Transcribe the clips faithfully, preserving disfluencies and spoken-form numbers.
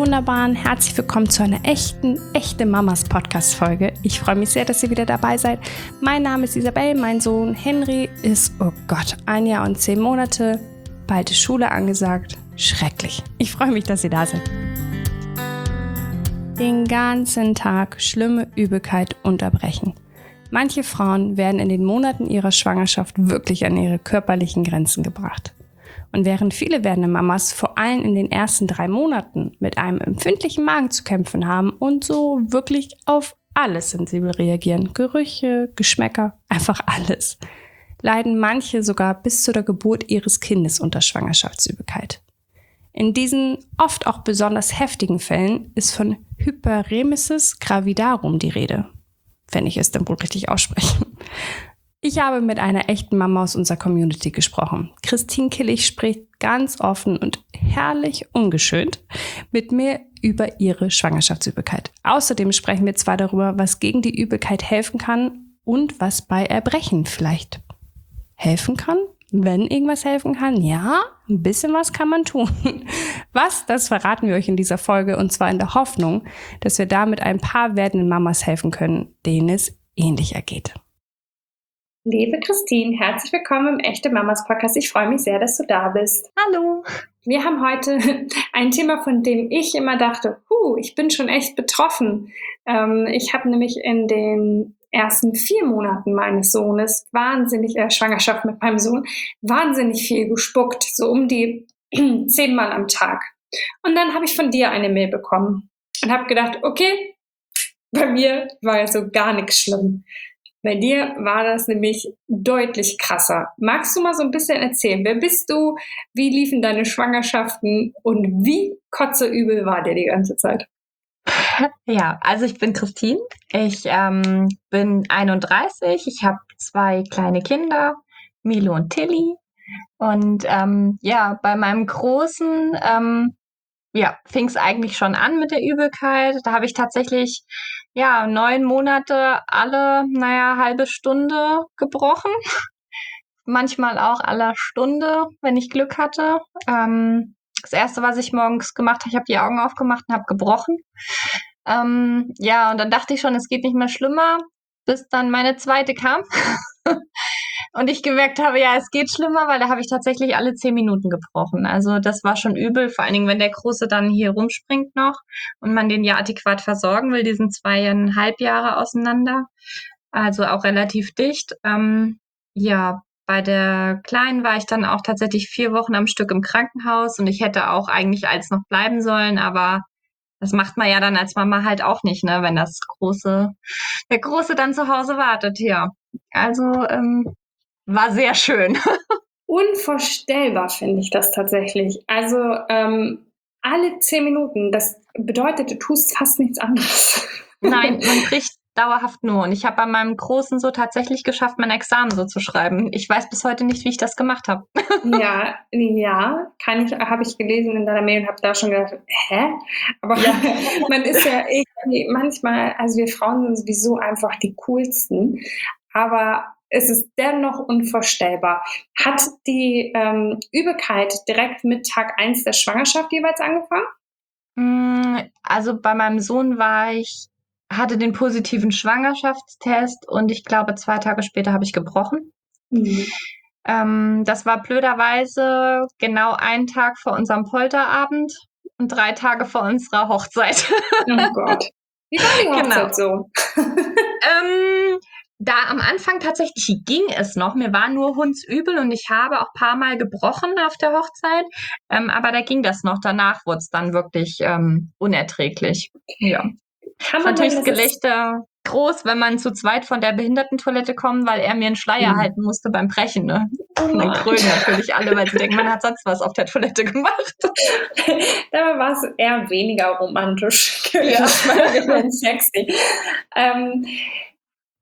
Wunderbaren, herzlich willkommen zu einer echten, echte Mamas Podcast-Folge. Ich freue mich sehr, dass ihr wieder dabei seid. Mein Name ist Isabel, mein Sohn Henry ist, oh Gott, ein Jahr und zehn Monate, bald ist Schule angesagt. Schrecklich. Ich freue mich, dass ihr da seid. Den ganzen Tag schlimme Übelkeit unterbrechen. Manche Frauen werden in den Monaten ihrer Schwangerschaft wirklich an ihre körperlichen Grenzen gebracht. Und während viele werdende Mamas vor allem in den ersten drei Monaten mit einem empfindlichen Magen zu kämpfen haben und so wirklich auf alles sensibel reagieren, Gerüche, Geschmäcker, einfach alles, leiden manche sogar bis zu der Geburt ihres Kindes unter Schwangerschaftsübelkeit. In diesen oft auch besonders heftigen Fällen ist von Hyperemesis gravidarum die Rede, wenn ich es dann wohl richtig ausspreche. Ich habe mit einer echten Mama aus unserer Community gesprochen. Christine Killig spricht ganz offen und herrlich ungeschönt mit mir über ihre Schwangerschaftsübelkeit. Außerdem sprechen wir zwar darüber, was gegen die Übelkeit helfen kann und was bei Erbrechen vielleicht helfen kann. Wenn irgendwas helfen kann, ja, ein bisschen was kann man tun. Was, das verraten wir euch in dieser Folge, und zwar in der Hoffnung, dass wir damit ein paar werdenden Mamas helfen können, denen es ähnlich ergeht. Liebe Christine, herzlich willkommen im Echte Mamas Podcast. Ich freue mich sehr, dass du da bist. Hallo. Wir haben heute ein Thema, von dem ich immer dachte, huh, ich bin schon echt betroffen. Ähm, ich habe nämlich in den ersten vier Monaten meines Sohnes wahnsinnig, äh, Schwangerschaft mit meinem Sohn, wahnsinnig viel gespuckt, so um die zehnmal am Tag. Und dann habe ich von dir eine Mail bekommen und habe gedacht, okay, bei mir war ja so gar nichts schlimm. Bei dir war das nämlich deutlich krasser. Magst du mal so ein bisschen erzählen? Wer bist du? Wie liefen deine Schwangerschaften? Und wie kotzeübel war dir die ganze Zeit? Ja, also ich bin Christine. Ich ähm, bin einunddreißig. Ich habe zwei kleine Kinder, Milo und Tilly. Und ähm, ja, bei meinem Großen ähm, ja, fing es eigentlich schon an mit der Übelkeit. Da habe ich tatsächlich ja neun Monate alle, naja, halbe Stunde gebrochen. Manchmal auch alle Stunde, wenn ich Glück hatte. Ähm, das Erste, was ich morgens gemacht habe, ich habe die Augen aufgemacht und habe gebrochen. Ähm, ja, und dann dachte ich schon, es geht nicht mehr schlimmer, bis dann meine zweite kam. Und ich gemerkt habe, ja, es geht schlimmer, weil da habe ich tatsächlich alle zehn Minuten gebrochen. Also das war schon übel, vor allen Dingen, wenn der Große dann hier rumspringt noch und man den ja adäquat versorgen will. Die sind zweieinhalb Jahre auseinander, also auch relativ dicht. Ähm, ja, bei der Kleinen war ich dann auch tatsächlich vier Wochen am Stück im Krankenhaus und ich hätte auch eigentlich als noch bleiben sollen, aber das macht man ja dann als Mama halt auch nicht, ne, wenn das Große, der Große dann zu Hause wartet, ja. Also, ähm, war sehr schön. Unvorstellbar finde ich das tatsächlich. Also ähm, alle zehn Minuten, das bedeutet, du tust fast nichts anderes. Nein, man bricht dauerhaft nur. Und ich habe bei meinem Großen so tatsächlich geschafft, mein Examen so zu schreiben. Ich weiß bis heute nicht, wie ich das gemacht habe. Ja, ja, kann ich, habe ich gelesen in deiner Mail und habe da schon gedacht, hä? Aber ja. Man ist ja irgendwie manchmal, also wir Frauen sind sowieso einfach die coolsten, aber es ist dennoch unvorstellbar. Hat die ähm, Übelkeit direkt mit Tag eins der Schwangerschaft jeweils angefangen? Also bei meinem Sohn war ich, hatte den positiven Schwangerschaftstest und ich glaube, zwei Tage später habe ich gebrochen. Mhm. Ähm, das war blöderweise genau einen Tag vor unserem Polterabend und drei Tage vor unserer Hochzeit. Oh Gott. Wie war die Hochzeit genau. so? ähm, Da am Anfang tatsächlich ging es noch. Mir war nur hundsübel und ich habe auch ein paar Mal gebrochen auf der Hochzeit. Ähm, aber da ging das noch. Danach wurde es dann wirklich ähm, unerträglich. Ja. Kann man natürlich das Gelächter groß, wenn man zu zweit von der Behindertentoilette kommt, weil er mir einen Schleier mhm. halten musste beim Brechen. Ne? Oh und dann grölen natürlich alle, weil sie denken, man hat sonst was auf der Toilette gemacht. Dabei war es eher weniger romantisch. Ja. Sexy. Ähm,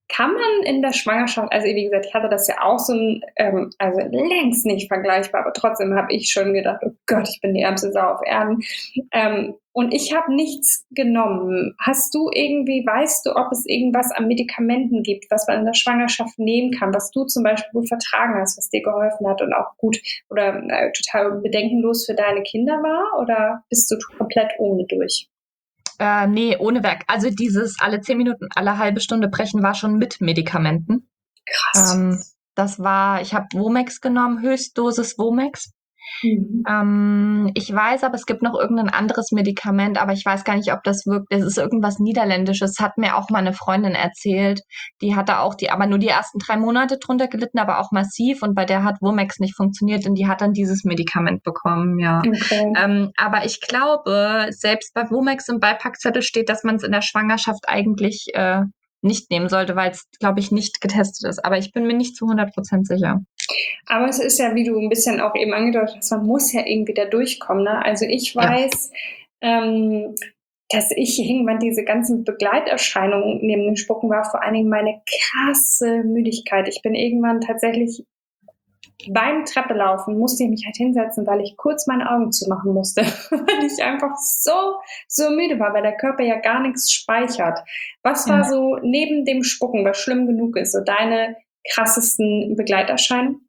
Kann man in der Schwangerschaft, also wie gesagt, ich hatte das ja auch so ein, ähm, also längst nicht vergleichbar, aber trotzdem habe ich schon gedacht, oh Gott, ich bin die ärmste Sau auf Erden. Ähm, und ich habe nichts genommen. Hast du irgendwie, weißt du, ob es irgendwas an Medikamenten gibt, was man in der Schwangerschaft nehmen kann, was du zum Beispiel gut vertragen hast, was dir geholfen hat und auch gut oder äh, total bedenkenlos für deine Kinder war? Oder bist du komplett ohne durch? Äh, nee, ohne Werk. Also dieses alle zehn Minuten, alle halbe Stunde brechen war schon mit Medikamenten. Krass. Ähm, das war, ich habe Womex genommen, Höchstdosis Womex. Mhm. Ähm, ich weiß aber, es gibt noch irgendein anderes Medikament, aber ich weiß gar nicht, ob das wirkt. Das ist irgendwas Niederländisches, hat mir auch mal eine Freundin erzählt. Die hatte auch die, aber nur die ersten drei Monate drunter gelitten, aber auch massiv. Und bei der hat Womex nicht funktioniert und die hat dann dieses Medikament bekommen, ja. Okay. Ähm, aber ich glaube, selbst bei Womex im Beipackzettel steht, dass man es in der Schwangerschaft eigentlich äh, nicht nehmen sollte, weil es, glaube ich, nicht getestet ist. Aber ich bin mir nicht zu hundert Prozent sicher. Aber es ist ja, wie du ein bisschen auch eben angedeutet hast, man muss ja irgendwie da durchkommen. Ne? Also ich weiß, ja. ähm, dass ich irgendwann diese ganzen Begleiterscheinungen neben dem Spucken war, vor allen Dingen meine krasse Müdigkeit. Ich bin irgendwann tatsächlich beim Treppelaufen musste ich mich halt hinsetzen, weil ich kurz meine Augen zumachen musste, weil ich einfach so, so müde war, weil der Körper ja gar nichts speichert. Was Ja. war so neben dem Spucken, was schlimm genug ist, so deine krassesten Begleiterscheinungen?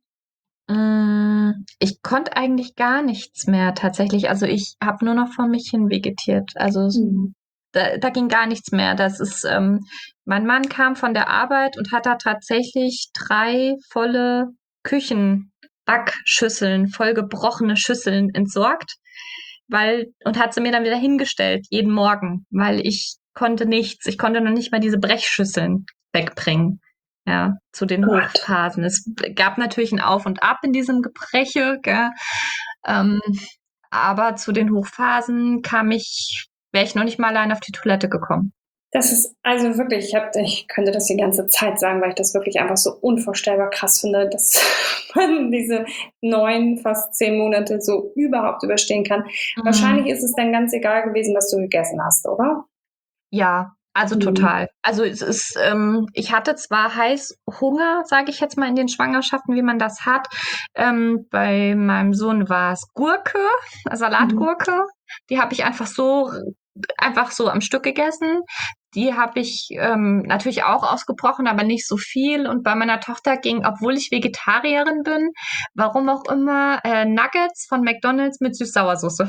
Ich konnte eigentlich gar nichts mehr tatsächlich. Also ich habe nur noch vor mich hin vegetiert. Also Mhm. da, da ging gar nichts mehr. Das ist, ähm, mein Mann kam von der Arbeit und hat da tatsächlich drei volle Küchenbackschüsseln, voll gebrochene Schüsseln entsorgt, weil und hat sie mir dann wieder hingestellt jeden Morgen, weil ich konnte nichts. Ich konnte noch nicht mal diese Brechschüsseln wegbringen. Ja, zu den Gott. Hochphasen. Es gab natürlich ein Auf und Ab in diesem Gebreche, gell? Ähm, aber zu den Hochphasen kam ich, wäre ich noch nicht mal allein auf die Toilette gekommen. Das ist also wirklich, ich, hab, ich könnte das die ganze Zeit sagen, weil ich das wirklich einfach so unvorstellbar krass finde, dass man diese neun, fast zehn Monate so überhaupt überstehen kann. Mhm. Wahrscheinlich ist es dann ganz egal gewesen, was du gegessen hast, oder? Ja, also Mhm. total. Also es ist, ähm, ich hatte zwar Heißhunger, sage ich jetzt mal in den Schwangerschaften, wie man das hat. Ähm, bei meinem Sohn war es Gurke, Salatgurke. Mhm. Die habe ich einfach so, einfach so am Stück gegessen. Die habe ich ähm, natürlich auch ausgebrochen, aber nicht so viel. Und bei meiner Tochter ging, obwohl ich Vegetarierin bin, warum auch immer, äh, Nuggets von McDonald's mit Süß-Sauersoße.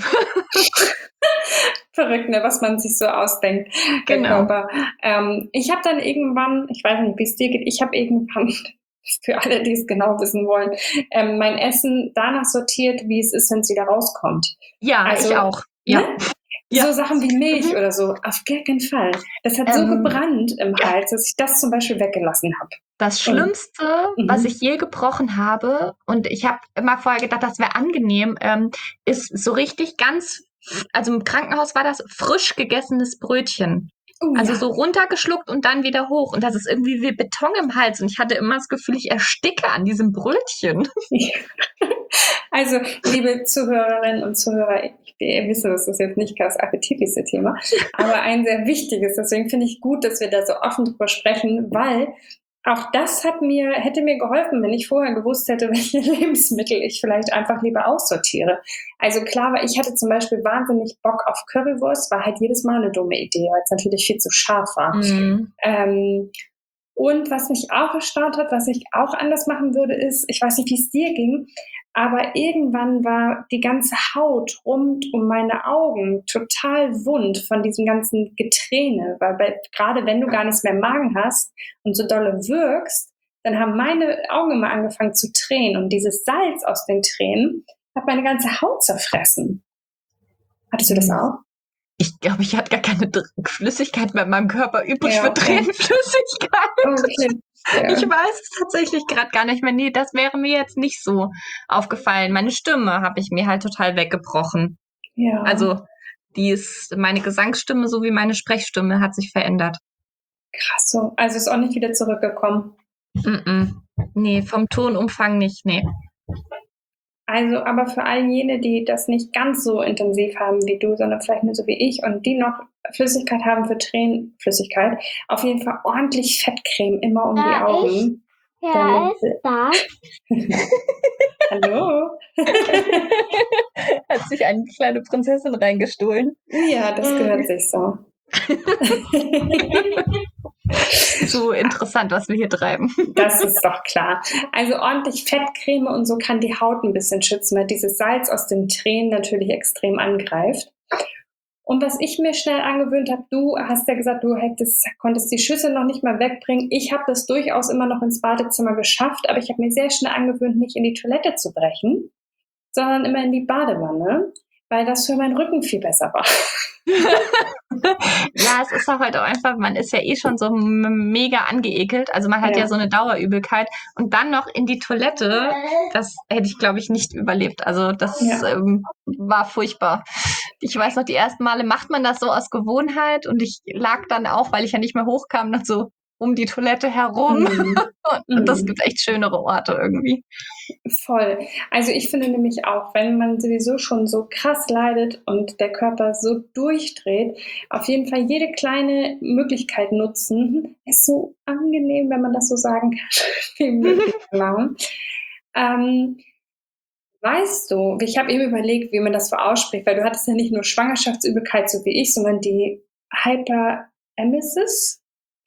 Verrückt, ne, was man sich so ausdenkt, der Genau. Körper. Ähm, ich habe dann irgendwann, ich weiß nicht, wie es dir geht, ich habe irgendwann, für alle, die es genau wissen wollen, ähm, mein Essen danach sortiert, wie es ist, wenn es wieder rauskommt. Ja, also, ich auch. Ja. Ne? Ja. So Sachen wie Milch mhm. oder so, auf gar keinen Fall. Das hat ähm, so gebrannt im ja. Hals, dass ich das zum Beispiel weggelassen habe. Das Schlimmste, und, was ich je gebrochen habe, und ich habe immer vorher gedacht, das wäre angenehm, ähm, ist so richtig ganz, also im Krankenhaus war das frisch gegessenes Brötchen. Oh, also ja. so runtergeschluckt und dann wieder hoch. Und das ist irgendwie wie Beton im Hals. Und ich hatte immer das Gefühl, ich ersticke an diesem Brötchen. Also, liebe Zuhörerinnen und Zuhörer, ihr wisst, das ist jetzt nicht das appetitlichste Thema, aber ein sehr wichtiges. Deswegen finde ich gut, dass wir da so offen drüber sprechen, weil auch das hat mir, hätte mir geholfen, wenn ich vorher gewusst hätte, welche Lebensmittel ich vielleicht einfach lieber aussortiere. Also klar, weil ich hatte zum Beispiel wahnsinnig Bock auf Currywurst, war halt jedes Mal eine dumme Idee, weil es natürlich viel zu scharf war. Mhm. Ähm, und was mich auch erstaunt hat, was ich auch anders machen würde, ist, ich weiß nicht, wie es dir ging, aber irgendwann war die ganze Haut rund um meine Augen total wund von diesem ganzen Geträne, weil bei, gerade wenn du gar nichts mehr im Magen hast und so dolle wirkst, dann haben meine Augen immer angefangen zu tränen und dieses Salz aus den Tränen hat meine ganze Haut zerfressen. Hattest du das auch? Ich glaube, ich hatte gar keine Flüssigkeit mehr in meinem Körper übrig ja, okay. für Tränenflüssigkeit. Okay. Ja. Ich weiß es tatsächlich gerade gar nicht mehr. Nee, das wäre mir jetzt nicht so aufgefallen. Meine Stimme habe ich mir halt total weggebrochen. Ja. Also die ist, meine Gesangsstimme sowie meine Sprechstimme hat sich verändert. Krass so. Also ist auch nicht wieder zurückgekommen? Mm-mm. Nee, vom Tonumfang nicht, nee. Also, aber für all jene, die das nicht ganz so intensiv haben wie du, sondern vielleicht nur so wie ich und die noch Flüssigkeit haben für Tränen, Flüssigkeit, auf jeden Fall ordentlich Fettcreme immer um Ja, die Augen. Ja, Damit- ist das. Hallo? Hat sich eine kleine Prinzessin reingestohlen. Ja, das gehört sich so. So interessant, was wir hier treiben. Das ist doch klar. Also ordentlich Fettcreme und so kann die Haut ein bisschen schützen, weil dieses Salz aus den Tränen natürlich extrem angreift. Und was ich mir schnell angewöhnt habe, du hast ja gesagt, du hättest, konntest die Schüssel noch nicht mal wegbringen. Ich habe das durchaus immer noch ins Badezimmer geschafft, aber ich habe mir sehr schnell angewöhnt, nicht in die Toilette zu brechen, sondern immer in die Badewanne, weil das für meinen Rücken viel besser war. Ja, es ist auch halt auch einfach, man ist ja eh schon so m- mega angeekelt. Also man hat ja. Ja. so eine Dauerübelkeit. Und dann noch in die Toilette, das hätte ich, glaube ich, nicht überlebt. Also das Ja. ähm, war furchtbar. Ich weiß noch, die ersten Male macht man das so aus Gewohnheit und ich lag dann auch, weil ich ja nicht mehr hochkam, noch so um die Toilette herum. Mhm. Und das Mhm. gibt echt schönere Orte irgendwie. Voll. Also ich finde nämlich auch, wenn man sowieso schon so krass leidet und der Körper so durchdreht, auf jeden Fall jede kleine Möglichkeit nutzen. Ist so angenehm, wenn man das so sagen kann, viel möglich machen. Ähm, weißt du, ich habe eben überlegt, wie man das so ausspricht, weil du hattest ja nicht nur Schwangerschaftsübelkeit, so wie ich, sondern die Hyperemesis,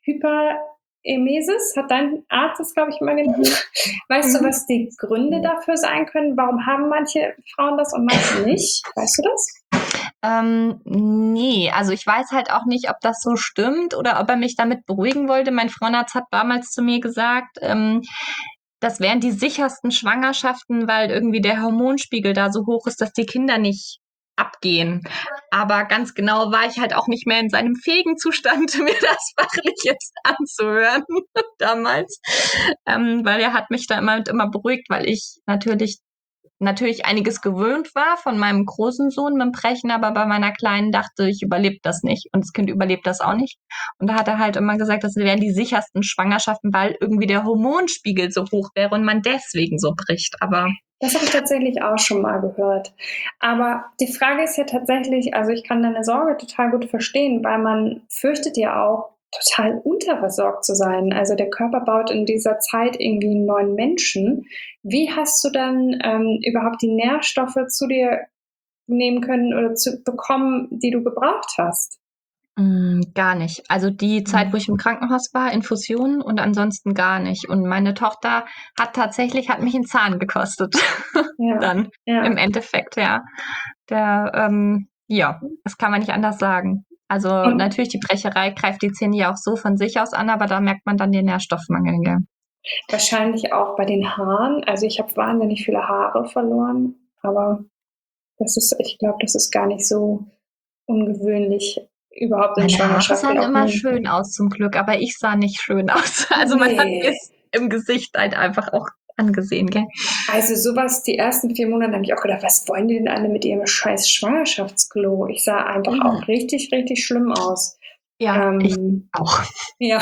Hyperemesis, hat dein Arzt das, glaube ich, immer genannt. Weißt du, was die Gründe dafür sein können? Warum haben manche Frauen das und manche nicht? Weißt du das? Ähm, nee, also ich weiß halt auch nicht, ob das so stimmt oder ob er mich damit beruhigen wollte. Mein Frauenarzt hat damals zu mir gesagt, ähm, das wären die sichersten Schwangerschaften, weil irgendwie der Hormonspiegel da so hoch ist, dass die Kinder nicht abgehen. Aber ganz genau war ich halt auch nicht mehr in seinem fähigen Zustand, mir das fachlich jetzt anzuhören damals. Ähm, weil er hat mich da immer, immer beruhigt, weil ich natürlich natürlich einiges gewöhnt war von meinem großen Sohn mit dem Brechen, aber bei meiner Kleinen dachte ich, überlebt das nicht. Und das Kind überlebt das auch nicht. Und da hat er halt immer gesagt, das wären die sichersten Schwangerschaften, weil irgendwie der Hormonspiegel so hoch wäre und man deswegen so bricht. Aber Das habe ich tatsächlich auch schon mal gehört. Aber die Frage ist ja tatsächlich, also ich kann deine Sorge total gut verstehen, weil man fürchtet ja auch, total unterversorgt zu sein. Also der Körper baut in dieser Zeit irgendwie einen neuen Menschen. Wie hast du dann ähm, überhaupt die Nährstoffe zu dir nehmen können oder zu bekommen, die du gebraucht hast? Mm, gar nicht. Also die Zeit, wo ich im Krankenhaus war, Infusionen und ansonsten gar nicht. Und meine Tochter hat tatsächlich, hat mich einen Zahn gekostet. Ja. Dann Ja. im Endeffekt, ja. Der, ähm, ja, das kann man nicht anders sagen. Also Und- natürlich, die Brecherei greift die Zähne ja auch so von sich aus an, aber da merkt man dann den Nährstoffmangel, gell? Wahrscheinlich auch bei den Haaren. Also ich habe wahnsinnig viele Haare verloren, aber das ist, ich glaube, das ist gar nicht so ungewöhnlich überhaupt in Meine Haare Schwangerschaften. sahen auch immer nicht. schön aus zum Glück, aber ich sah nicht schön aus. Also man hat Nee. mir es im Gesicht halt einfach auch angesehen, gell? Also sowas, die ersten vier Monate habe ich auch gedacht, was wollen die denn alle mit ihrem scheiß Schwangerschaftsglow? Ich sah einfach Mhm. auch richtig, richtig schlimm aus. Ja, Ähm, ich auch. Ja.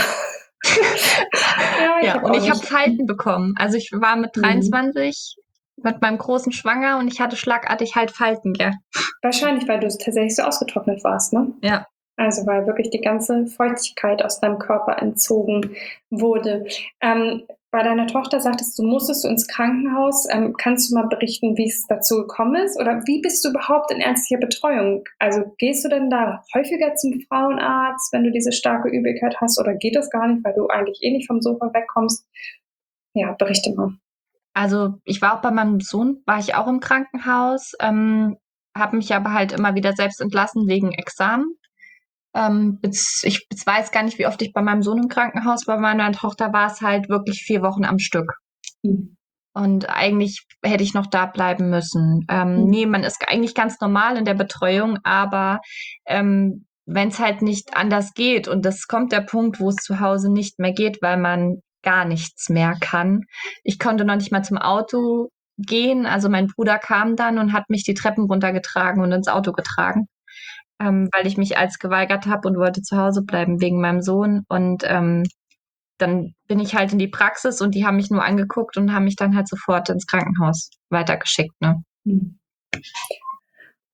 ja, ich Ja, hab und auch ich habe nicht- Falten bekommen. Also ich war mit Mhm. dreiundzwanzig mit meinem großen schwanger und ich hatte schlagartig halt Falten, gell? Wahrscheinlich, weil du tatsächlich so ausgetrocknet warst, ne? Ja. Also weil wirklich die ganze Feuchtigkeit aus deinem Körper entzogen wurde. Ähm, bei deiner Tochter sagtest du, musstest du ins Krankenhaus. Ähm, kannst du mal berichten, wie es dazu gekommen ist? Oder wie bist du überhaupt in ärztlicher Betreuung? Also gehst du denn da häufiger zum Frauenarzt, wenn du diese starke Übelkeit hast? Oder geht das gar nicht, weil du eigentlich eh nicht vom Sofa wegkommst? Ja, berichte mal. Also ich war auch bei meinem Sohn, war ich auch im Krankenhaus, ähm, habe mich aber halt immer wieder selbst entlassen wegen Examen. Ähm, jetzt, ich jetzt weiß gar nicht, wie oft ich bei meinem Sohn im Krankenhaus war. Bei meiner Tochter war es halt wirklich vier Wochen am Stück. Mhm. Und eigentlich hätte ich noch da bleiben müssen. Ähm, Mhm. Nee, man ist eigentlich ganz normal in der Betreuung, aber ähm, wenn es halt nicht anders geht und das kommt der Punkt, wo es zu Hause nicht mehr geht, weil man gar nichts mehr kann. Ich konnte noch nicht mal zum Auto gehen. Also mein Bruder kam dann und hat mich die Treppen runtergetragen und ins Auto getragen, ähm, weil ich mich als geweigert habe und wollte zu Hause bleiben wegen meinem Sohn. Und ähm, dann bin ich halt in die Praxis und die haben mich nur angeguckt und haben mich dann halt sofort ins Krankenhaus weitergeschickt. Ne? Mhm.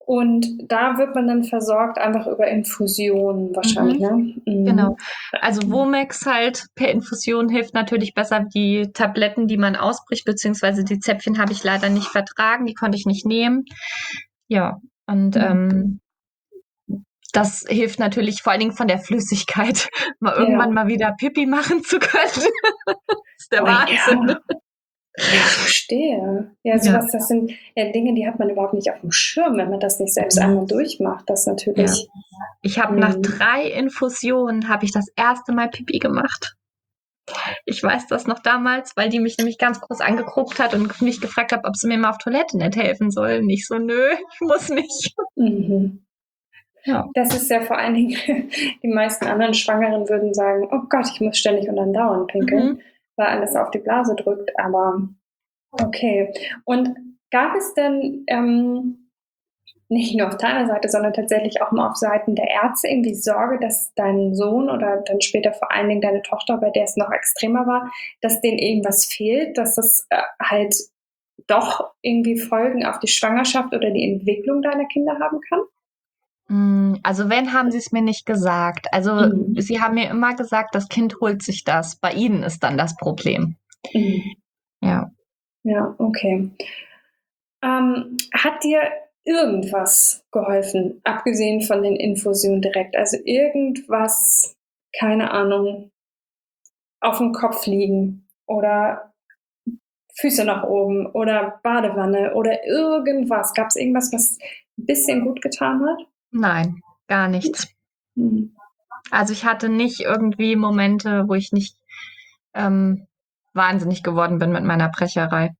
Und da wird man dann versorgt, einfach über Infusionen wahrscheinlich, Mhm. ne? Mhm. Genau. Also Womex halt per Infusion hilft natürlich besser. Die Tabletten, die man ausbricht, beziehungsweise die Zäpfchen habe ich leider nicht vertragen, die konnte ich nicht nehmen. Ja, und Mhm. ähm, das hilft natürlich vor allen Dingen von der Flüssigkeit, mal Ja. irgendwann mal wieder Pipi machen zu können. Das ist der Oh Wahnsinn. ja. Ja, verstehe. Ja, Ja. sowas, das sind ja Dinge, die hat man überhaupt nicht auf dem Schirm, wenn man das nicht selbst einmal durchmacht. Das Ja. natürlich. Ich habe Mhm. nach drei Infusionen habe ich das erste Mal Pipi gemacht. Ich weiß das noch damals, weil die mich nämlich ganz groß angeguckt hat und mich gefragt hat, ob sie mir mal auf Toilette nicht helfen soll. Nicht so, nö, ich muss nicht. Mhm. Ja. Das ist ja vor allen Dingen, die meisten anderen Schwangeren würden sagen, oh Gott, ich muss ständig und andauernd pinkeln, Mhm. weil alles auf die Blase drückt, aber okay. Und gab es denn ähm, nicht nur auf deiner Seite, sondern tatsächlich auch mal auf Seiten der Ärzte irgendwie Sorge, dass dein Sohn oder dann später vor allen Dingen deine Tochter, bei der es noch extremer war, dass denen irgendwas fehlt, dass das äh, halt doch irgendwie Folgen auf die Schwangerschaft oder die Entwicklung deiner Kinder haben kann? Also wenn, haben sie es mir nicht gesagt. Also Mhm. sie haben mir immer gesagt, das Kind holt sich das. Bei ihnen ist dann das Problem. Mhm. Ja. Ja, okay. Ähm, hat dir irgendwas geholfen, abgesehen von den Infusionen direkt? Also irgendwas, keine Ahnung, auf dem Kopf liegen oder Füße nach oben oder Badewanne oder irgendwas? Gab es irgendwas, was ein bisschen gut getan hat? Nein, gar nichts. Hm. Also ich hatte nicht irgendwie Momente, wo ich nicht ähm, wahnsinnig geworden bin mit meiner Brecherei.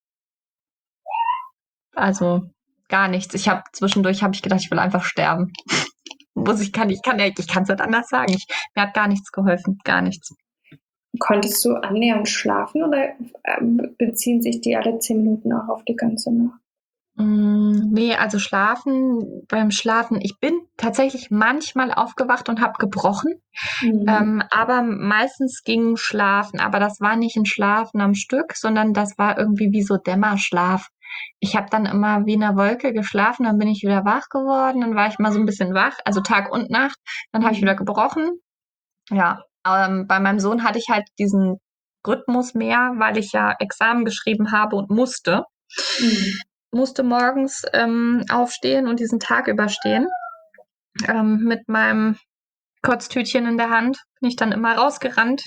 Also gar nichts. Ich habe zwischendurch habe ich gedacht, ich will einfach sterben. Muss ich kann ich kann ich kann es nicht anders sagen. Ich, mir hat gar nichts geholfen, gar nichts. Konntest du annähernd schlafen oder ähm, beziehen sich die alle zehn Minuten auch auf die ganze Nacht? Mm, nee, also schlafen, beim Schlafen, ich bin tatsächlich manchmal aufgewacht und habe gebrochen, Mhm. ähm, aber meistens ging Schlafen, aber das war nicht ein Schlafen am Stück, sondern das war irgendwie wie so Dämmerschlaf. Ich habe dann immer wie in einer Wolke geschlafen, dann bin ich wieder wach geworden, dann war ich mal so ein bisschen wach, also Tag und Nacht, dann habe ich wieder gebrochen. Ja, ähm, bei meinem Sohn hatte ich halt diesen Rhythmus mehr, weil ich ja Examen geschrieben habe und musste. Mhm. Musste morgens ähm, aufstehen und diesen Tag überstehen. Ähm, mit meinem Kotztütchen in der Hand bin ich dann immer rausgerannt,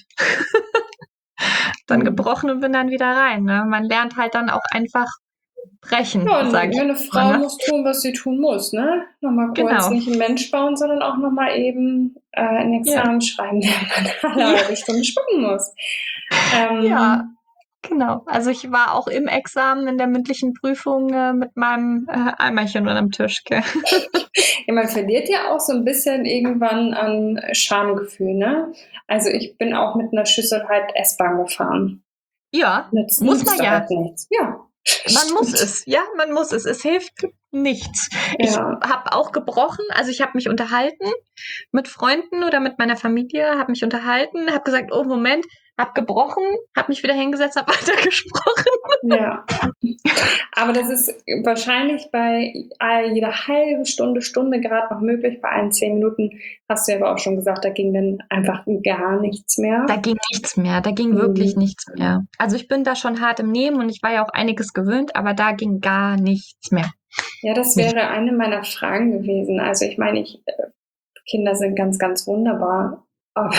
dann Mhm. gebrochen und bin dann wieder rein. Ne? Man lernt halt dann auch einfach brechen, Ja, und sage ich eine mal. Frau Ne? muss tun, was sie tun muss, ne? Nochmal kurz Genau. nicht einen Mensch bauen, sondern auch nochmal eben äh, ein Ja. Examen schreiben, während man alle Ja. halbe Stunde spucken muss. Ähm, Ja, genau. Also ich war auch im Examen in der mündlichen Prüfung äh, mit meinem äh, Eimerchen unterm Tisch. Gell? Ja, man verliert ja auch so ein bisschen irgendwann an Schamgefühl, ne? Also ich bin auch mit einer Schüssel halt S-Bahn gefahren. Ja, Nützt, muss man nützt ja. halt nichts. Ja. Man muss Stimmt. es, ja, man muss es. Es hilft nichts. Ich Ja. habe auch gebrochen, also ich habe mich unterhalten mit Freunden oder mit meiner Familie, habe mich unterhalten, habe gesagt, oh Moment, habe gebrochen, habe mich wieder hingesetzt, habe weitergesprochen. Ja. Aber das ist wahrscheinlich bei jeder halben Stunde, Stunde gerade noch möglich. Bei allen zehn Minuten hast du ja aber auch schon gesagt, da ging dann einfach gar nichts mehr. Da ging nichts mehr, da ging Mhm. wirklich nichts mehr. Also ich bin da schon hart im Nehmen und ich war ja auch einiges gewöhnt, aber da ging gar nichts mehr. Ja, das wäre eine meiner Fragen gewesen. Also ich meine, ich, äh, Kinder sind ganz, ganz wunderbar. Aber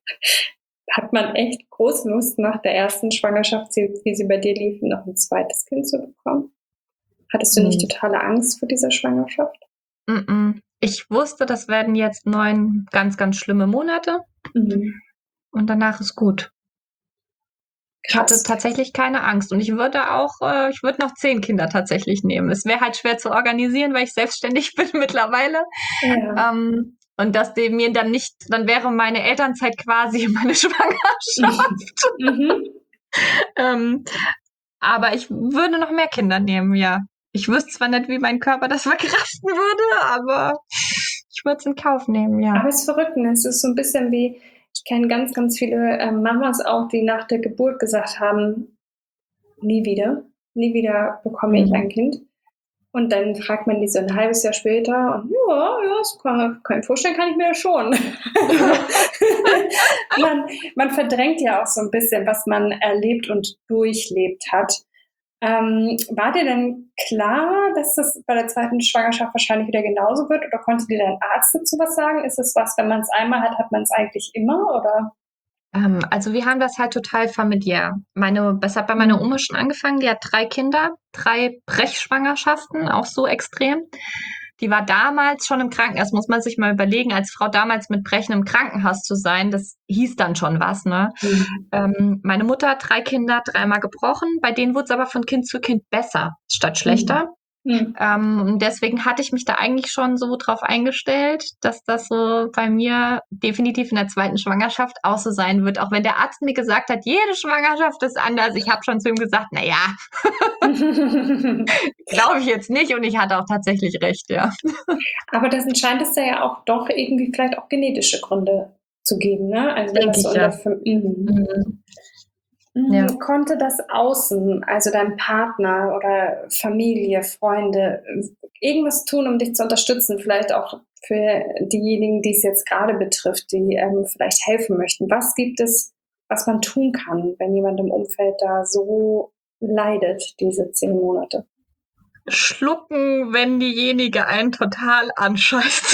hat man echt große Lust, nach der ersten Schwangerschaft, wie sie bei dir lief, noch ein zweites Kind zu bekommen? Hattest du nicht Mhm. totale Angst vor dieser Schwangerschaft? Mm-mm. Ich wusste, das werden jetzt neun ganz, ganz schlimme Monate Mhm. und danach ist gut. Ich hatte Krass. tatsächlich keine Angst und ich würde auch, äh, ich würde noch zehn Kinder tatsächlich nehmen. Es wäre halt schwer zu organisieren, weil ich selbstständig bin mittlerweile. Ja. Ähm, und dass dem mir dann nicht, dann wäre meine Elternzeit quasi meine Schwangerschaft. Mhm. ähm, aber ich würde noch mehr Kinder nehmen, ja. Ich wüsste zwar nicht, wie mein Körper das verkraften würde, aber ich würde es in Kauf nehmen, ja. Aber es ist verrückt, ne? Es ist so ein bisschen wie, ich kenne ganz, ganz viele ähm, Mamas auch, die nach der Geburt gesagt haben, nie wieder, nie wieder bekomme ich Mhm. ein Kind. Und dann fragt man die so ein halbes Jahr später und ja, ja, das kann, kann ich vorstellen, kann ich mir das schon. man, man verdrängt ja auch so ein bisschen, was man erlebt und durchlebt hat. Ähm, war dir denn klar, dass das bei der zweiten Schwangerschaft wahrscheinlich wieder genauso wird? Oder konnte dir dein Arzt dazu was sagen? Ist es was, wenn man es einmal hat, hat man es eigentlich immer? Oder? Ähm, also wir haben das halt total familiär. Meine, das hat bei meiner Oma schon angefangen. Die hat drei Kinder, drei Brechschwangerschaften, auch so extrem. Die war damals schon im Krankenhaus. Muss man sich mal überlegen, als Frau damals mit Brechen im Krankenhaus zu sein, das hieß dann schon was, ne? Mhm. Ähm, meine Mutter hat drei Kinder, dreimal gebrochen. Bei denen wurde es aber von Kind zu Kind besser statt schlechter. Mhm. Mhm. Ähm, und deswegen hatte ich mich da eigentlich schon so drauf eingestellt, dass das so bei mir definitiv in der zweiten Schwangerschaft auch so sein wird. Auch wenn der Arzt mir gesagt hat, jede Schwangerschaft ist anders. Ich habe schon zu ihm gesagt, na ja, glaube ich jetzt nicht. Und ich hatte auch tatsächlich recht, ja. Aber das scheint es ja auch doch irgendwie vielleicht auch genetische Gründe zu geben, ne? Also wenn das so ja. unter mhm. Ja. Konnte das Außen, also dein Partner oder Familie, Freunde, irgendwas tun, um dich zu unterstützen? Vielleicht auch für diejenigen, die es jetzt gerade betrifft, die ähm, vielleicht helfen möchten. Was gibt es, was man tun kann, wenn jemand im Umfeld da so leidet, diese zehn Monate? Schlucken, wenn diejenige einen total anscheißt.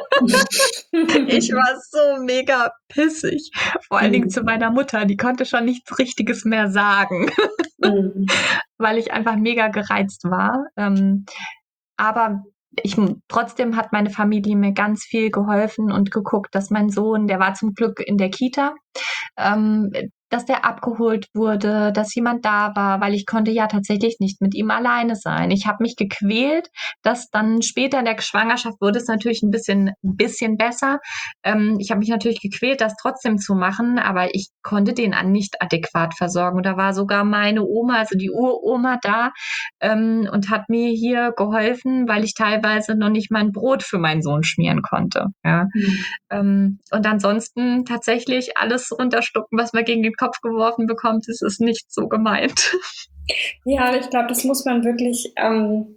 Ich war so mega pissig. Vor allen Dingen zu meiner Mutter. Die konnte schon nichts Richtiges mehr sagen. Mhm. Weil ich einfach mega gereizt war. Ähm, aber ich, trotzdem hat meine Familie mir ganz viel geholfen und geguckt, dass mein Sohn, der war zum Glück in der Kita, ähm, dass der abgeholt wurde, dass jemand da war, weil ich konnte ja tatsächlich nicht mit ihm alleine sein. Ich habe mich gequält, dass dann später in der Schwangerschaft wurde es natürlich ein bisschen, ein bisschen besser. Ähm, ich habe mich natürlich gequält, das trotzdem zu machen, aber ich konnte den an nicht adäquat versorgen. Da war sogar meine Oma, also die Uroma da ähm, und hat mir hier geholfen, weil ich teilweise noch nicht mein Brot für meinen Sohn schmieren konnte. Ja. Mhm. Ähm, und ansonsten tatsächlich alles runterstucken, was man gegen den Kopf geworfen bekommt, das ist nicht so gemeint. Ja, ich glaube, das muss man wirklich ähm,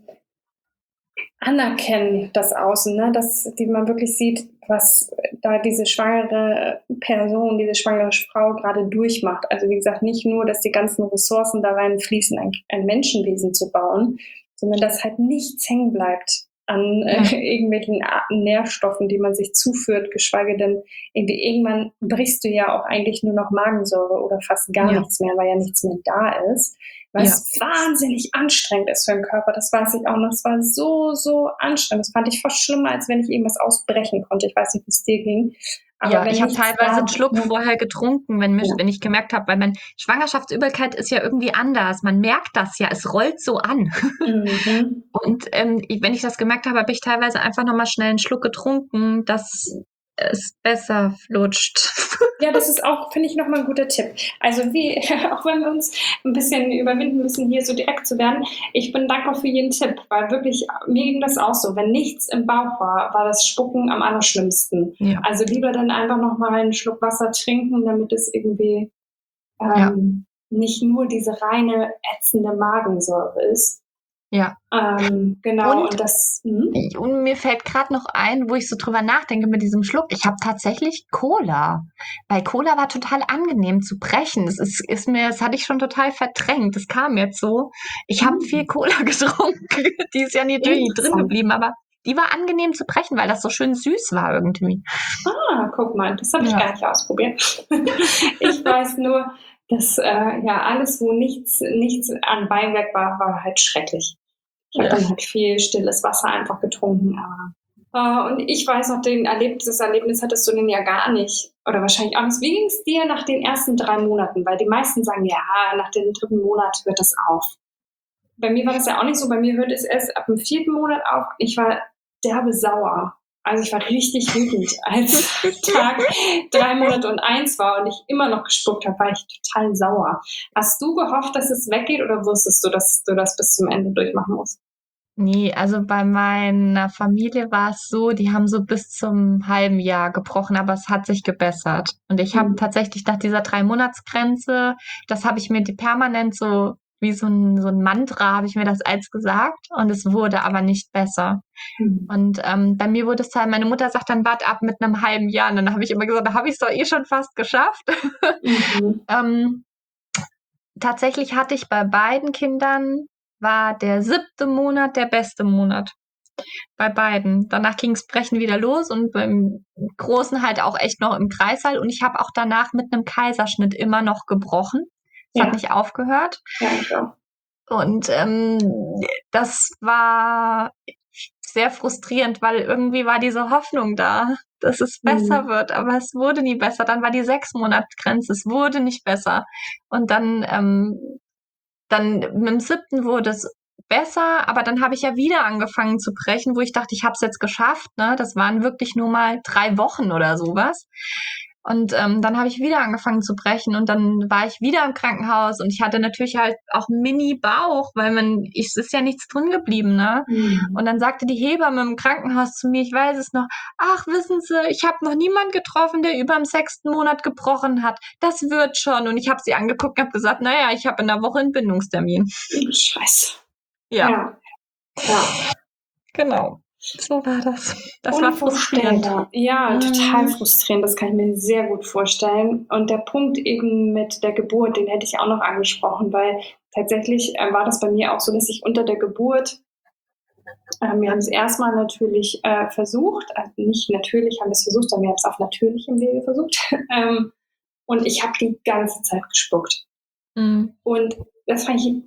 anerkennen, das Außen, ne? Dass die man wirklich sieht, was da diese schwangere Person, diese schwangere Frau gerade durchmacht. Also wie gesagt, nicht nur, dass die ganzen Ressourcen da reinfließen, ein, ein Menschenwesen zu bauen, sondern dass halt nichts hängen bleibt an äh, irgendwelchen Nährstoffen, die man sich zuführt, geschweige denn irgendwie irgendwann brichst du ja auch eigentlich nur noch Magensäure oder fast gar ja. nichts mehr, weil ja nichts mehr da ist, was ja. wahnsinnig anstrengend ist für den Körper, das weiß ich auch noch, es war so, so anstrengend, das fand ich fast schlimmer, als wenn ich irgendwas ausbrechen konnte, ich weiß nicht, wie es dir ging. Aber ja, ich habe teilweise einen Schluck vorher getrunken, wenn, mich, ja. wenn ich gemerkt habe, weil meine Schwangerschaftsübelkeit ist ja irgendwie anders. Man merkt das ja, es rollt so an. Mhm. Und ähm, wenn ich das gemerkt habe, habe ich teilweise einfach nochmal schnell einen Schluck getrunken, dass es besser flutscht. Ja, das ist auch, finde ich, nochmal ein guter Tipp. Also wie, auch wenn wir uns ein bisschen überwinden müssen, hier so direkt zu werden, ich bin dankbar für jeden Tipp, weil wirklich, mir ging das auch so. Wenn nichts im Bauch war, war das Spucken am allerschlimmsten. Ja. Also lieber dann einfach nochmal einen Schluck Wasser trinken, damit es irgendwie ähm, ja. nicht nur diese reine ätzende Magensäure ist. Ja. Ähm, genau. Und, und, das, hm? und mir fällt gerade noch ein, wo ich so drüber nachdenke mit diesem Schluck. Ich habe tatsächlich Cola. Weil Cola war total angenehm zu brechen. Das ist, ist mir, das hatte ich schon total verdrängt. Das kam jetzt so. Ich habe hm. viel Cola getrunken. Die ist ja nicht drin geblieben, aber die war angenehm zu brechen, weil das so schön süß war irgendwie. Ah, guck mal, das habe ich ja. gar nicht ausprobiert. Ich weiß nur, dass äh, ja alles, wo nichts, nichts an Weinberg war, war halt schrecklich. Ich habe ja. dann halt viel stilles Wasser einfach getrunken. Aber, äh, und ich weiß noch, den Erlebnis, das Erlebnis hattest du denn ja gar nicht. Oder wahrscheinlich auch nicht. Wie ging es dir nach den ersten drei Monaten? Weil die meisten sagen, ja, nach dem dritten Monat hört das auf. Bei mir war das ja auch nicht so. Bei mir hört es erst ab dem vierten Monat auf. Ich war derbe sauer. Also ich war richtig wütend, als Tag drei Monate und eins war und ich immer noch gespuckt habe, war ich total sauer. Hast du gehofft, dass es weggeht oder wusstest du, dass du das bis zum Ende durchmachen musst? Nee, also bei meiner Familie war es so, die haben so bis zum halben Jahr gebrochen, aber es hat sich gebessert. Und ich habe mhm. tatsächlich nach dieser Drei-Monats-Grenze, das habe ich mir permanent so wie so ein, so ein Mantra, habe ich mir das als gesagt. Und es wurde aber nicht besser. Mhm. Und ähm, bei mir wurde es halt, meine Mutter sagt dann, wart ab mit einem halben Jahr. Und dann habe ich immer gesagt, da habe ich es doch eh schon fast geschafft. Mhm. ähm, tatsächlich hatte ich bei beiden Kindern, war der siebte Monat der beste Monat. Bei beiden. Danach ging es brechen wieder los und beim Großen halt auch echt noch im Kreißsaal. Und ich habe auch danach mit einem Kaiserschnitt immer noch gebrochen. Es Ja. hat nicht aufgehört. Ja, ich auch. Und ähm, das war sehr frustrierend, weil irgendwie war diese Hoffnung da, dass es Mhm. besser wird, aber es wurde nie besser. Dann war die Sechs-Monat-Grenze, es wurde nicht besser. Und dann, ähm, dann mit dem siebten wurde es besser, aber dann habe ich ja wieder angefangen zu brechen, wo ich dachte, ich habe es jetzt geschafft. Ne? Das waren wirklich nur mal drei Wochen oder sowas. Und ähm, dann habe ich wieder angefangen zu brechen und dann war ich wieder im Krankenhaus und ich hatte natürlich halt auch Mini-Bauch, weil man, ich, es ist ja nichts drin geblieben, ne? Mhm. Und dann sagte die Hebamme im Krankenhaus zu mir, ich weiß es noch, ach, wissen Sie, ich habe noch niemand getroffen, der über dem sechsten Monat gebrochen hat. Das wird schon. Und ich habe sie angeguckt und habe gesagt, naja, ich habe in der Woche einen Bindungstermin. Scheiße. Ja, Ja. Ja. genau. So war das. Das war frustrierend. Unvorstellbar. Ja, Mhm. total frustrierend. Das kann ich mir sehr gut vorstellen. Und der Punkt eben mit der Geburt, den hätte ich auch noch angesprochen, weil tatsächlich äh, war das bei mir auch so, dass ich unter der Geburt, äh, wir haben es erstmal natürlich äh, versucht, also nicht natürlich haben wir es versucht, sondern wir haben es auf natürlichem Wege versucht. ähm, und ich habe die ganze Zeit gespuckt. Mhm. Und das fand ich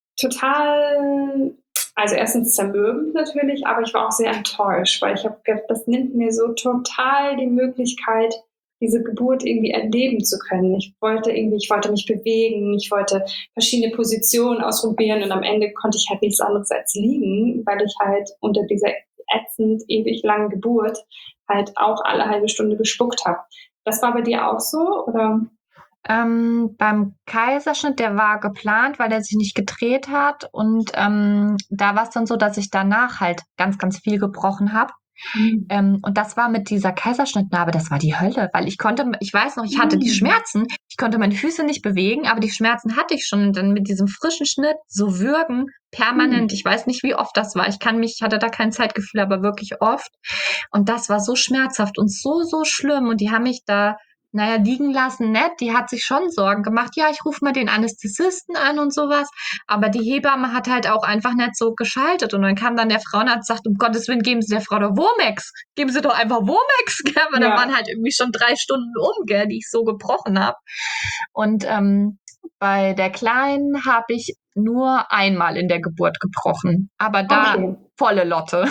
total, also erstens zermürbend natürlich, aber ich war auch sehr enttäuscht, weil ich habe gedacht, das nimmt mir so total die Möglichkeit, diese Geburt irgendwie erleben zu können. Ich wollte irgendwie, ich wollte mich bewegen, ich wollte verschiedene Positionen ausprobieren und am Ende konnte ich halt nichts anderes als liegen, weil ich halt unter dieser ätzend ewig langen Geburt halt auch alle halbe Stunde gespuckt habe. Das war bei dir auch so, oder? Ähm, beim Kaiserschnitt, der war geplant, weil der sich nicht gedreht hat. Und ähm, da war es dann so, dass ich danach halt ganz, ganz viel gebrochen habe. Mhm. Ähm, und das war mit dieser Kaiserschnittnarbe, das war die Hölle, weil ich konnte, ich weiß noch, ich hatte die Mhm. Schmerzen, ich konnte meine Füße nicht bewegen, aber die Schmerzen hatte ich schon. Und dann mit diesem frischen Schnitt so würgen, permanent. Ich weiß nicht, wie oft das war. Ich kann mich, ich hatte da kein Zeitgefühl, aber wirklich oft. Und das war so schmerzhaft und so, so schlimm. Und die haben mich da, naja, liegen lassen, nett. Die hat sich schon Sorgen gemacht. Ja, ich rufe mal den Anästhesisten an und sowas. Aber die Hebamme hat halt auch einfach nicht so geschaltet. Und dann kam dann der Frauenarzt und sagt, um Gottes Willen, geben Sie der Frau doch Womex. Geben Sie doch einfach Womex. Gell? Aber Ja. da waren halt irgendwie schon drei Stunden um, gell, die ich so gebrochen habe. Und ähm, bei der Kleinen habe ich nur einmal in der Geburt gebrochen. Aber da Okay. volle Lotte.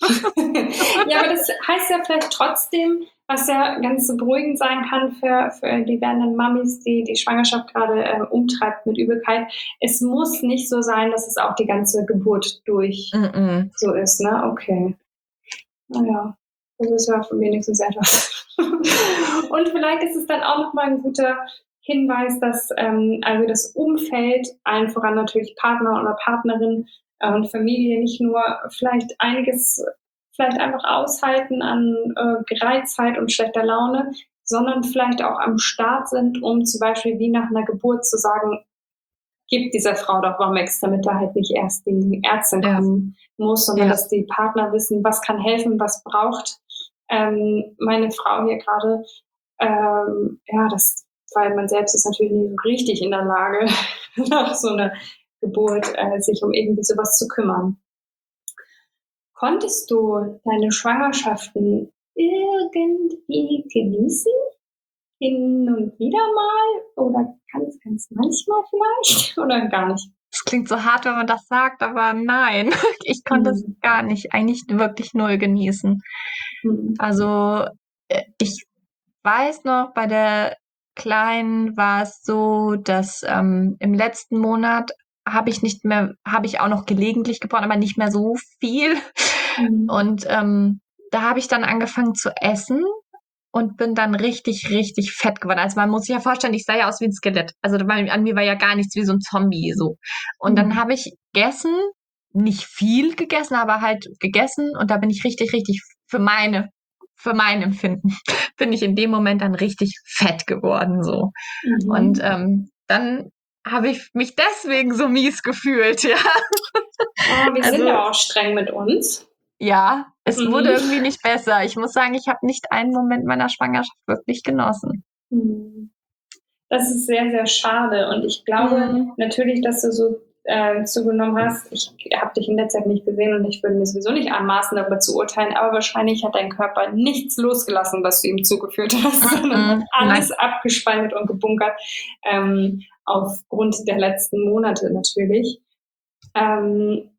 Ja, aber das heißt ja vielleicht trotzdem, was ja ganz so beruhigend sein kann für, für die werdenden Mamis, die die Schwangerschaft gerade äh, umtreibt mit Übelkeit. Es muss nicht so sein, dass es auch die ganze Geburt durch Mm-mm. so ist, ne? Okay. Naja, das ist ja wenigstens etwas. Und vielleicht ist es dann auch nochmal ein guter Hinweis, dass ähm, also das Umfeld, allen voran natürlich Partner oder Partnerin äh, und Familie, nicht nur vielleicht einiges vielleicht einfach aushalten an äh, Gereiztheit und schlechter Laune, sondern vielleicht auch am Start sind, um zum Beispiel wie nach einer Geburt zu sagen, gib dieser Frau doch Womex, damit da halt nicht erst die Ärztin Ja. kommen muss, sondern Ja. dass die Partner wissen, was kann helfen, was braucht ähm, meine Frau hier gerade. Ähm, ja, das, weil man selbst ist natürlich nicht so richtig in der Lage, nach so einer Geburt äh, sich um irgendwie sowas zu kümmern. Konntest du deine Schwangerschaften irgendwie genießen? Hin und wieder mal? Oder ganz, ganz manchmal vielleicht? Oder gar nicht? Das klingt so hart, wenn man das sagt, aber nein, ich konnte es Mhm. gar nicht, eigentlich wirklich null genießen. Mhm. Also äh, ich weiß noch, bei der Kleinen war es so, dass ähm, im letzten Monat habe ich nicht mehr, habe ich auch noch gelegentlich gebrochen, aber nicht mehr so viel. Mhm. Und ähm, da habe ich dann angefangen zu essen und bin dann richtig, richtig fett geworden. Also man muss sich ja vorstellen, ich sah ja aus wie ein Skelett. Also an mir war ja gar nichts wie so ein Zombie so. Und dann Mhm. habe ich gegessen, nicht viel gegessen, aber halt gegessen und da bin ich richtig, richtig für meine, für mein Empfinden, bin ich in dem Moment dann richtig fett geworden so. Mhm. Und ähm, dann habe ich mich deswegen so mies gefühlt, ja. Oh, wir also, sind ja auch streng mit uns. Ja, es mhm. wurde irgendwie nicht besser. Ich muss sagen, ich habe nicht einen Moment meiner Schwangerschaft wirklich genossen. Das ist sehr, sehr schade. Und ich glaube mhm. natürlich, dass du so äh, zugenommen hast. Ich habe dich in der Zeit nicht gesehen und ich würde mir sowieso nicht anmaßen, darüber zu urteilen. Aber wahrscheinlich hat dein Körper nichts losgelassen, was du ihm zugeführt hast, mhm. sondern hat alles Nein. abgespeichert und gebunkert. Ähm, aufgrund der letzten Monate natürlich. Ähm,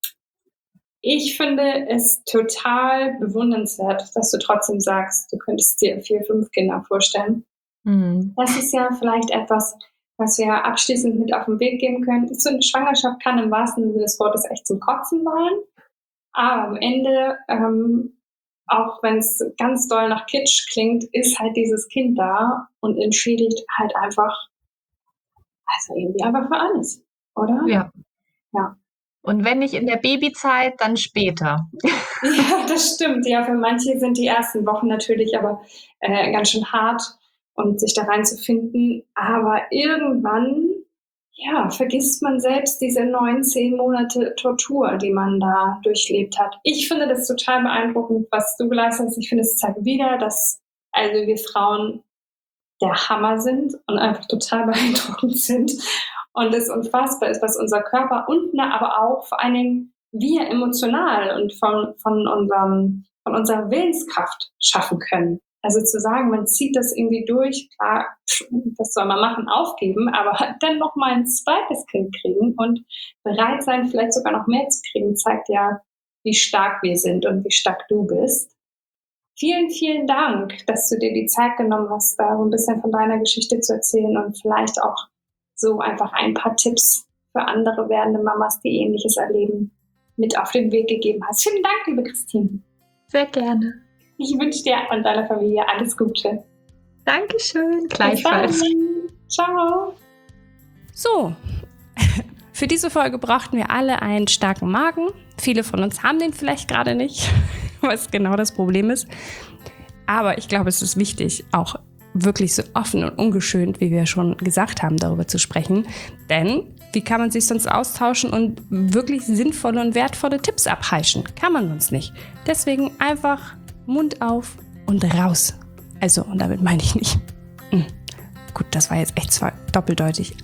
Ich finde es total bewundernswert, dass du trotzdem sagst, du könntest dir vier, fünf Kinder vorstellen. Mhm. Das ist ja vielleicht etwas, was wir abschließend mit auf den Weg geben können. So eine Schwangerschaft kann im wahrsten Sinne des Wortes echt zum Kotzen sein. Aber am Ende, ähm, auch wenn es ganz doll nach Kitsch klingt, ist halt dieses Kind da und entschädigt halt einfach, also irgendwie einfach für alles, oder? Ja. Ja. Und wenn nicht in der Babyzeit, dann später. Ja, das stimmt. Ja, für manche sind die ersten Wochen natürlich aber äh, ganz schön hart und sich da reinzufinden. Aber irgendwann, ja, vergisst man selbst diese neun, zehn Monate Tortur, die man da durchlebt hat. Ich finde das total beeindruckend, was du geleistet hast. Ich finde, es zeigt wieder, dass also wir Frauen der Hammer sind und einfach total beeindruckend sind. Und es unfassbar ist, was unser Körper und na, aber auch vor allen Dingen wir emotional und von, von, unserem, von unserer Willenskraft schaffen können. Also zu sagen, man zieht das irgendwie durch, klar, das soll man machen, aufgeben, aber dann noch mal ein zweites Kind kriegen und bereit sein, vielleicht sogar noch mehr zu kriegen, zeigt ja, wie stark wir sind und wie stark du bist. Vielen, vielen Dank, dass du dir die Zeit genommen hast, da so ein bisschen von deiner Geschichte zu erzählen und vielleicht auch so einfach ein paar Tipps für andere werdende Mamas, die Ähnliches erleben, mit auf den Weg gegeben hast. Vielen Dank, liebe Christine. Sehr gerne. Ich wünsche dir und deiner Familie alles Gute. Dankeschön. Gleichfalls. Ciao. So, für diese Folge brauchten wir alle einen starken Magen. Viele von uns haben den vielleicht gerade nicht, was genau das Problem ist. Aber ich glaube, es ist wichtig, auch wirklich so offen und ungeschönt, wie wir schon gesagt haben, darüber zu sprechen. Denn wie kann man sich sonst austauschen und wirklich sinnvolle und wertvolle Tipps abheischen? Kann man sonst nicht. Deswegen einfach Mund auf und raus. Also, und damit meine ich nicht. Hm. Gut, das war jetzt echt zwar doppeldeutig.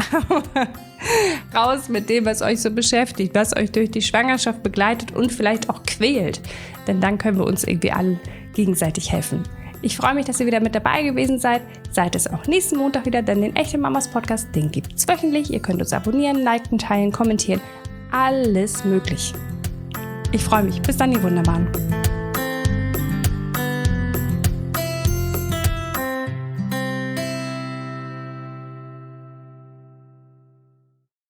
Raus mit dem, was euch so beschäftigt, was euch durch die Schwangerschaft begleitet und vielleicht auch quält. Denn dann können wir uns irgendwie alle gegenseitig helfen. Ich freue mich, dass ihr wieder mit dabei gewesen seid. Seid es auch nächsten Montag wieder, denn den Echte Mamas Podcast, den gibt es wöchentlich. Ihr könnt uns abonnieren, liken, teilen, kommentieren. Alles möglich. Ich freue mich. Bis dann, ihr Wunderbaren.